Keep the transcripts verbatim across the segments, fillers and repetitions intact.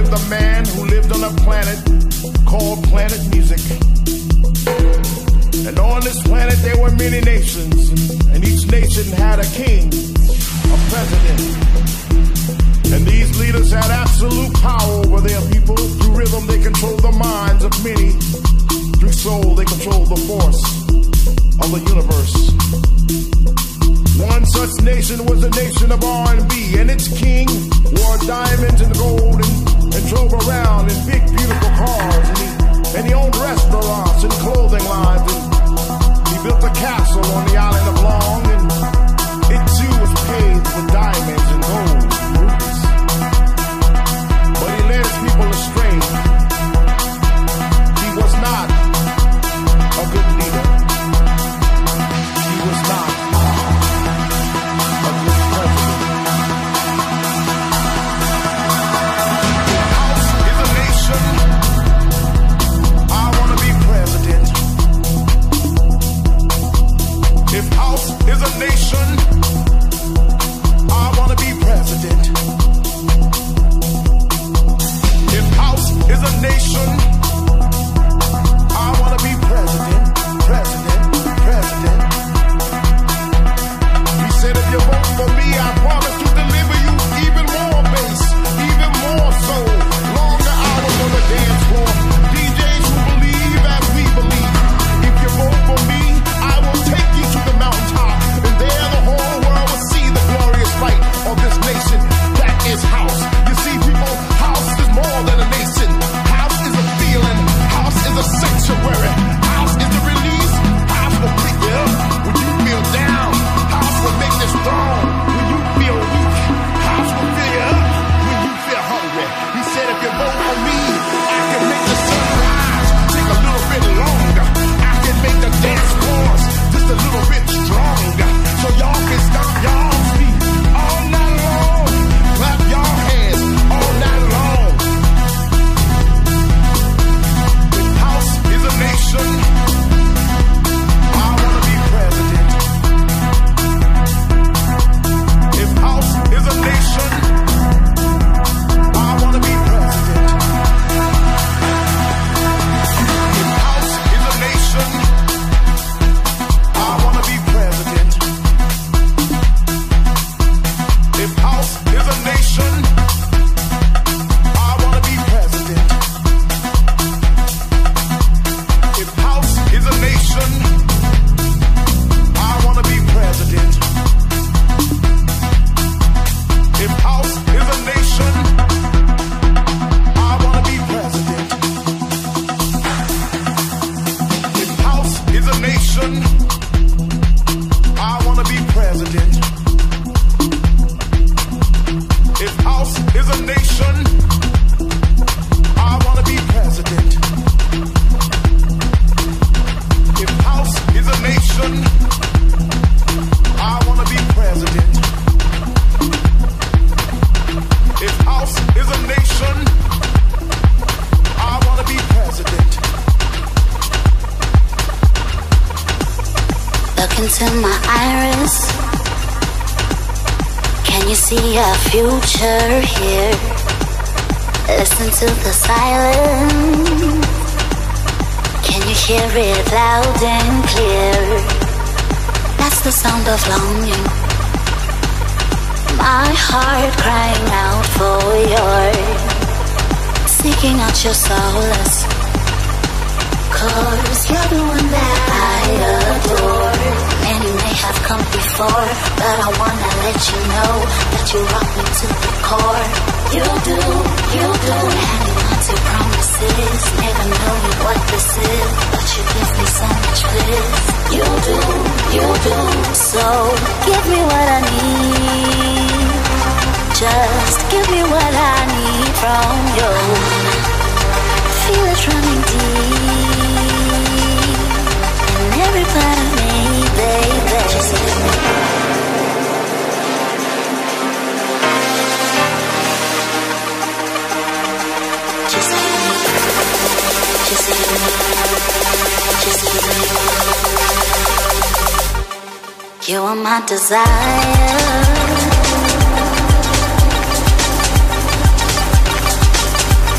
the man who lived on a planet called Planet Music. And on this planet there were many nations, and each nation had a king, a president. And these leaders had absolute power over their people. Through rhythm they controlled the minds of many. Through soul they controlled the force of the universe. One such nation was the nation of R and B, and its king wore diamonds and gold and, and drove around in big beautiful cars, and he, and he owned restaurants and clothing lines, and he built a castle on the island of Long, and it too was paved with diamonds and gold and rubies. But he led his people astray. He was not a good leader. He was not a good president. House is a nation. I want to be president. If house is a nation, I want to be president. If house is a nation, I want to be president, president, president. He said if you vote for me, I promise to deliver you even more bass, even more soul, longer hours on the dance floor. D Js who believe as we believe. If you vote for me, I will take you to the mountaintop, and there the whole world will see the glorious light of this nation. That is house. You see, people, house is more than a nation. House is a feeling. House is a sanctuary. House is the release. House will pick you up when you feel down. House will make you strong when you feel weak. House will fill you up when you feel hungry. He said if you vote for me, I can make the sunrise take a little bit longer. I can make the dance floors just a little bit stronger. So y'all can stomp y'all's feet all night long. Clap y'all hands all night long. If house is a nation, I want to be president. If house is a nation, I want to be president. If house is a nation, I want to be president. If house is a nation, I want to be president. If house is a nation, I want to be president. If house is a nation, I want to be president. If house is a nation, I want to be president. If house is a nation, I want to be president. If house is a nation, I want to be president. If house is a nation, I want to be president. Look into my iris. Can you see a future here? Listen to the silence. Can you hear it loud and clear? That's the sound of longing. My heart crying out for yours, seeking out your solace. Cause you're the one that I adore. Many may have come before, but I wanna let you know that you rock me to the core. You do, you do. Hanging on to promises, never knowing what this is, but you give me so much bliss. You do, you do. So give me what I need. Just give me what I need from you. Feel it running deep in every part of me, baby. Just give me. Just give me. Just give me. Just give me. You are my desire.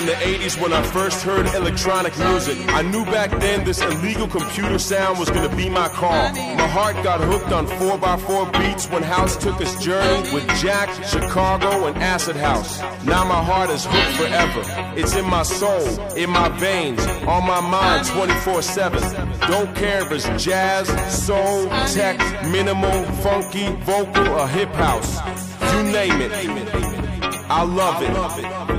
in the eighties when I first heard electronic music. I knew back then this illegal computer sound was gonna be my call. My heart got hooked on four by four beats when House took its journey with Jack, Chicago, and Acid House. Now my heart is hooked forever. It's in my soul, in my veins, on my mind twenty-four seven. Don't care if it's jazz, soul, tech, minimal, funky, vocal, or hip house. You name it, I love it.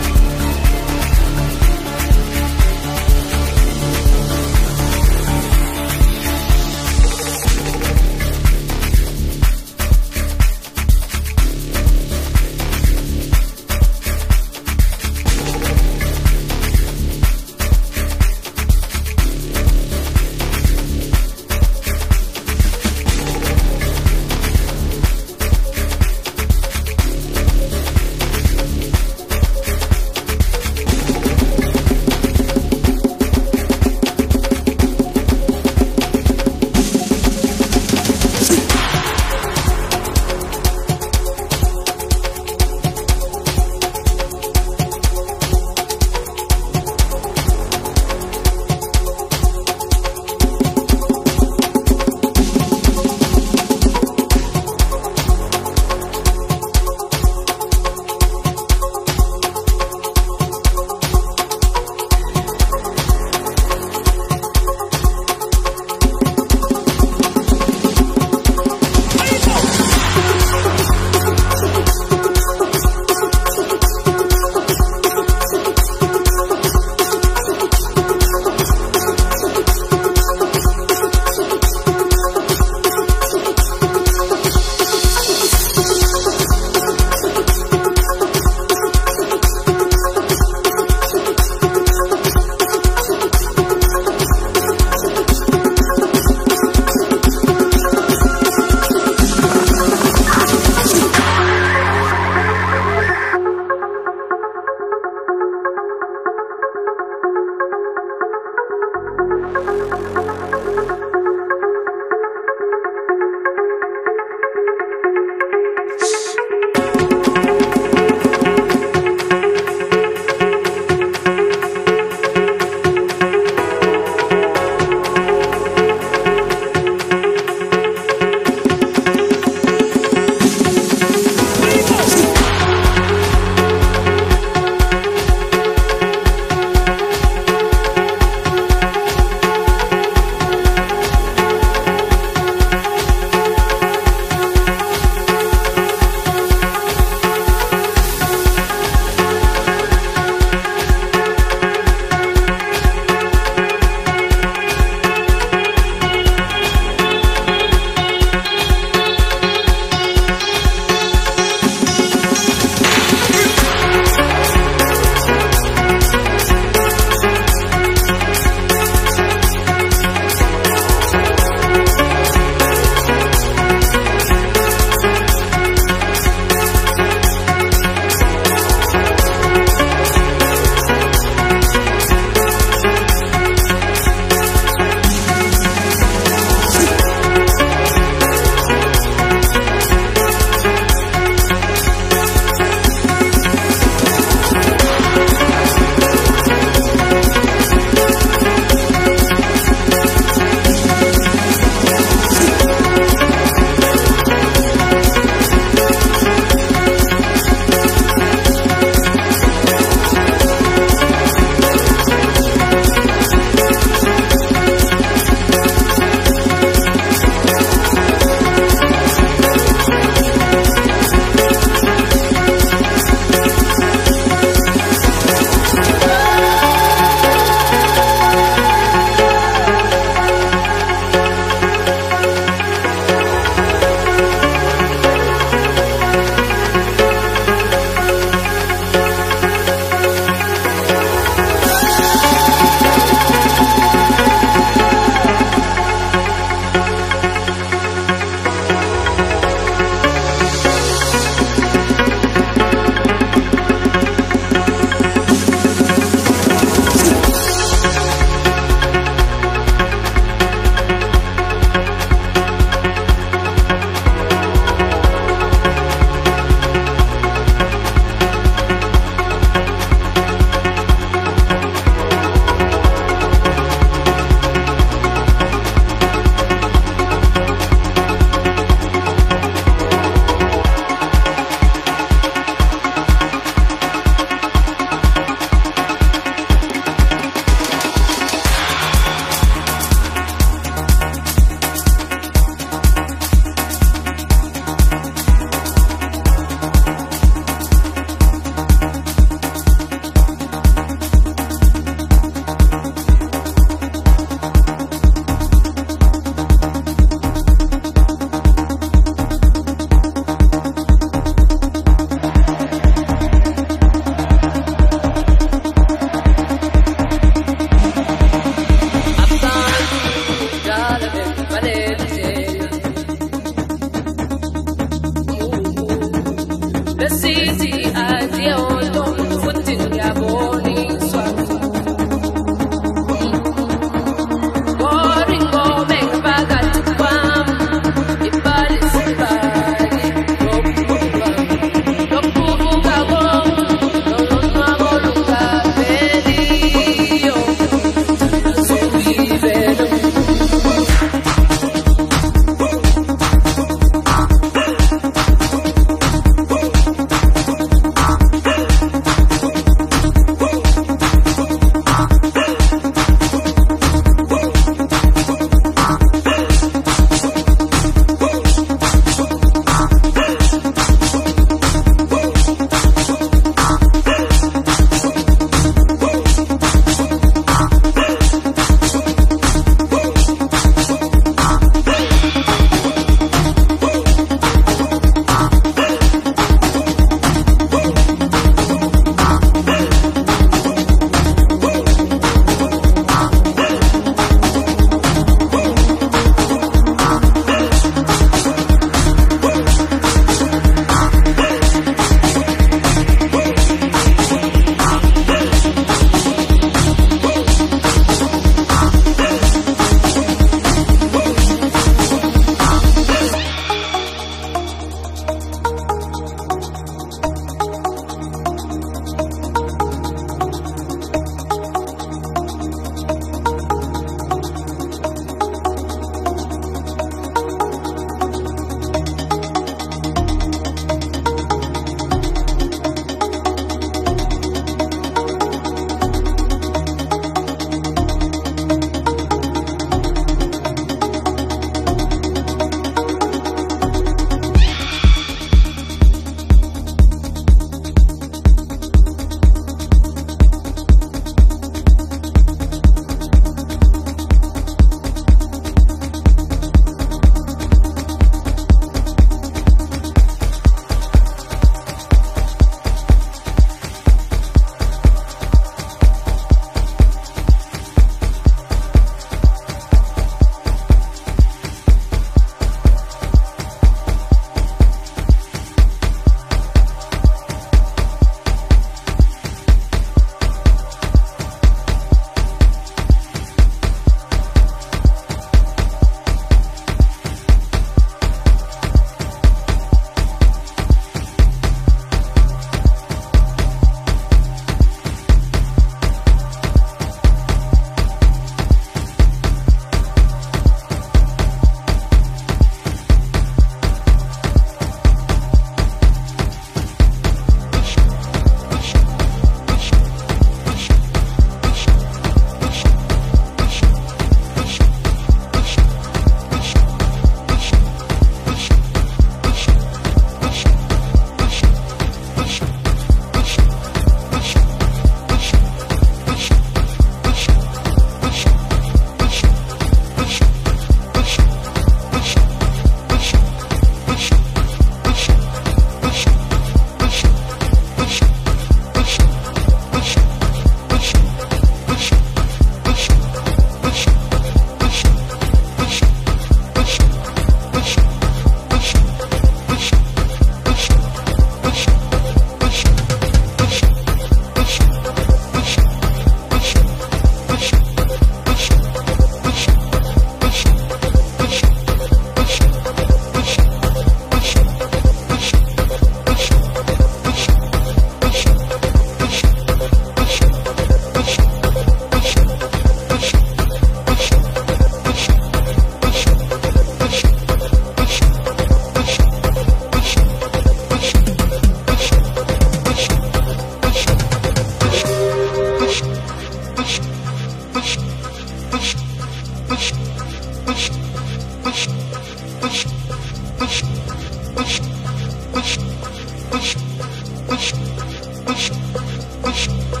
Push, push, push, push, push.